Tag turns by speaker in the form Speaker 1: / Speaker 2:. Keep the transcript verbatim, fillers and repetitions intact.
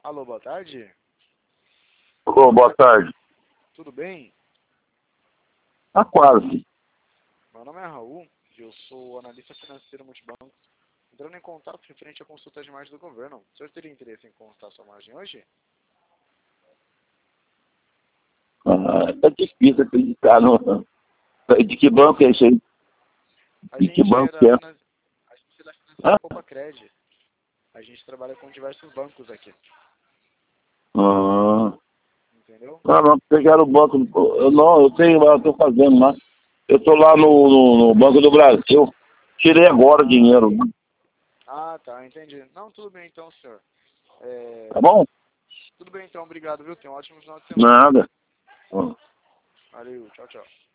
Speaker 1: Alô, boa tarde.
Speaker 2: Alô, boa tarde.
Speaker 1: Tudo bem?
Speaker 2: Ah, quase.
Speaker 1: Meu nome é Raul e eu sou analista financeiro multibanco. Entrando em contato referente à consulta de margem do governo. O senhor teria interesse em consultar sua margem hoje?
Speaker 2: Ah, tá difícil acreditar. No... De que banco é isso aí?
Speaker 1: A
Speaker 2: De que
Speaker 1: gente é
Speaker 2: banco
Speaker 1: da,
Speaker 2: que é?
Speaker 1: finan... a gente é da financeira
Speaker 2: Ah,
Speaker 1: Copacred. A gente trabalha com diversos bancos aqui.
Speaker 2: ah,
Speaker 1: Entendeu?
Speaker 2: ah, não, pegaram o banco. Eu não, eu tenho lá, eu tô fazendo lá. Eu tô lá no, no, no Banco do Brasil. Tirei agora o
Speaker 1: Ah,
Speaker 2: dinheiro.
Speaker 1: ah, tá, entendi. Não, tudo bem então, senhor. É...
Speaker 2: Tá bom?
Speaker 1: Tudo bem então, obrigado, viu? Tenha um ótimo final de semana.
Speaker 2: Nada. Ah.
Speaker 1: Valeu, tchau, tchau.